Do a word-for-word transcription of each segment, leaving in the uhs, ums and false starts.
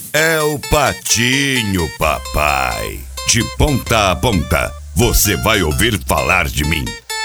É o Patinho, papai. De ponta a ponta, você vai ouvir falar de mim.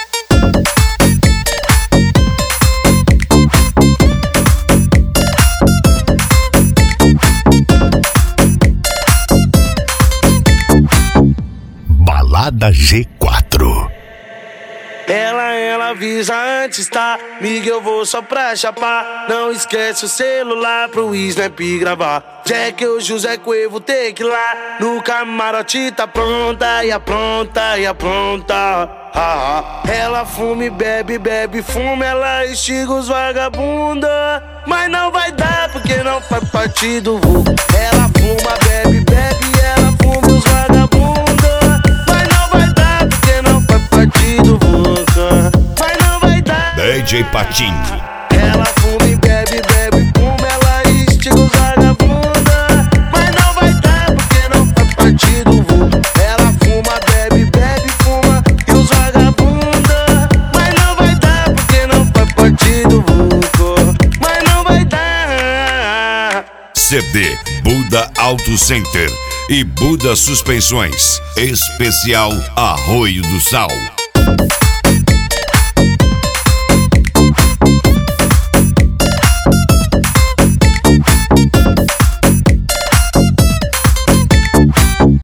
Balada G quatro. Ela, ela avisa antes, tá? Miga, eu vou só pra chapar. Não esquece o celular pro Snap gravar. Jack, o José Cuevo, tem que ir lá. No camarote tá pronta, e apronta, e apronta. Ah, ah. Ela fuma e bebe, bebe, fuma. Ela estiga os vagabunda. Mas não vai dar porque não faz parte do vulgo. Ela fuma, bebe, bebe, ela fuma os vagabunda. Mas não vai dar porque não faz parte do vulgo. Mas não vai dar. D J Patinho. Ela fuma e bebe, bebe, fuma. Ela estiga os vagabunda. Mas não vai dar porque não faz parte do vulgo. Ela fuma, bebe, bebe, fuma. E os vagabunda. Mas não vai dar porque não faz parte do vulgo. Mas não vai dar. C D Buda Auto Center e Buda Suspensões. Especial Arroio do Sal.